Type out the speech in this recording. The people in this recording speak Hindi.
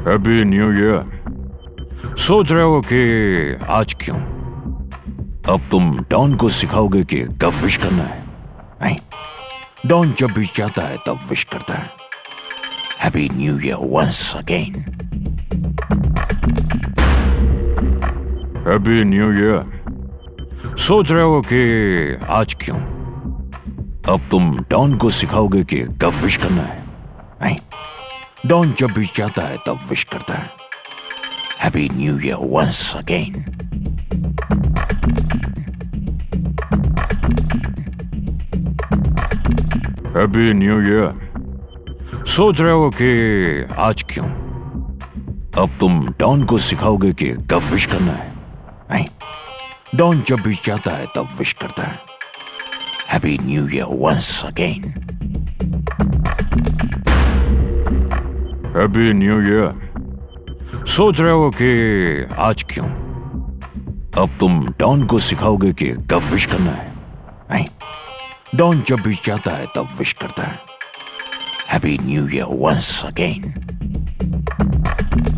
Happy new year. सोच रहे हो कि आज क्यों? अब तुम डॉन को सिखाओगे कि कब विश करना है? नहीं, डॉन जब भी चाहता है तब विश करता है। Happy new year once again. Happy new year. सोच रहे हो कि आज क्यों? अब तुम डॉन को सिखाओगे कि कब विश करना है? नहीं, डॉन जब भी चाहता है तब विश करता है। Happy new year once again. Happy new year. सोच रहे हो कि आज क्यों? अब तुम डॉन को सिखाओगे कि कब विश करना है? नहीं, डॉन जब भी चाहता है तब विश करता है। Happy new year once again. Happy new year. सोच रहे हो कि आज क्यों? अब तुम डॉन को सिखाओगे कि कब विश करना है? नहीं, डॉन जब भी चाहता है तब विश करता है। Happy new year once again.